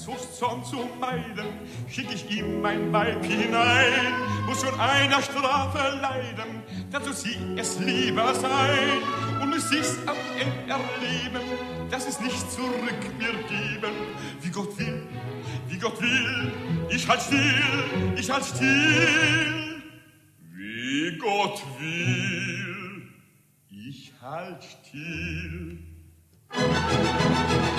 so Zorn zu meiden, schick ich ihm mein Weib hinein, muss schon einer Strafe leiden, dazu sie es lieber sein, und muss sich's am Ende erleben, dass es nicht zurück wird geben, wie Gott will, ich halt still, ich halt still, wie Gott will, ich halt still.